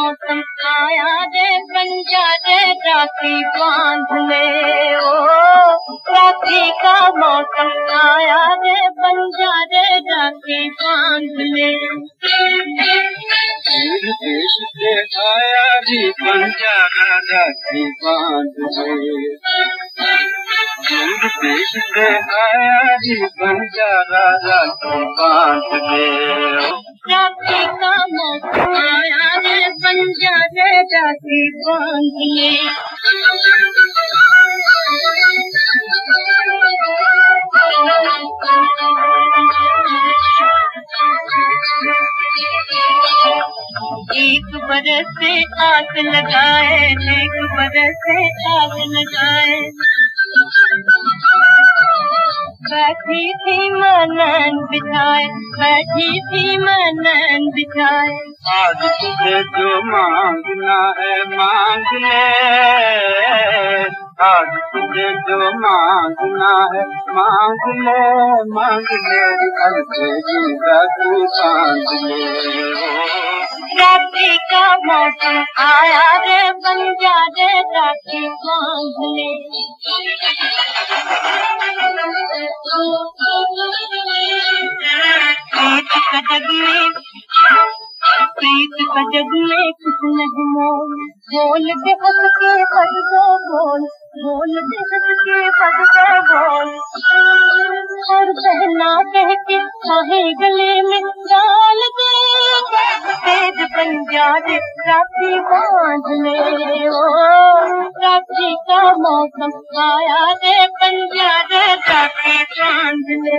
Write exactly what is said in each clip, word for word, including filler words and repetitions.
मौसम आया रे पंजा रे राखी बांध ले। ओ राखी का मौसम आया रे पंजा रे राखी बांध ले। देश से आया रे पंजा राखी बांध ले। देश से आया रे पंजा राखी बांध ले। राखी का मौसम आया रे पंजा रे राखी बांध ले। एक बरस से आस लगाए, एक बरस से आस लगाए, बैठी थी मनन बिछाए, बैठी थी मनन बिछाए। आज तुझे जो मांगना है मांग ले, आज तुझे जो मांगना है मांग ले, मांग ले हल्के जी राखी बांध ले। राखी का मौसम आया रे पंजा रे राखी बांध ले। प्रीत का जग में, प्रीत का जग में कुछ नहीं मोल, बोल दे हंस के भर दो बोल, बोल दे हंस के भर दो बोल। और बहना कह के काहे गले में डाल दे, तेज पंजा रे राखी बांध ले। ओ राखी का मौसम आया रे पंजा रे राखी बांध ले।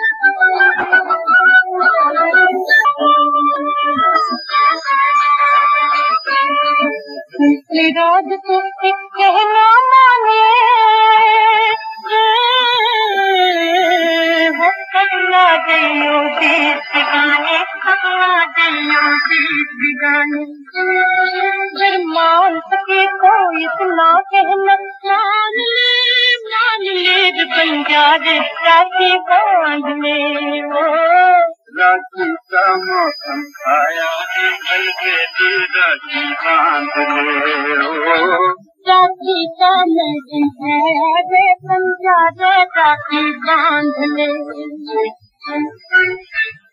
राज को एक कहना माने, वो कगला दियो गीत गाने, कगला दियो गीत गाने। फिर मान सके कोई इतना कहना मान ले, मान ले पंजा रे राखी बांध ले। ओ राखी का मौसम आया रे हल्के जी राखी बांध ले। राखी का मौसम आया रे पंजा रे राखी बांध ले।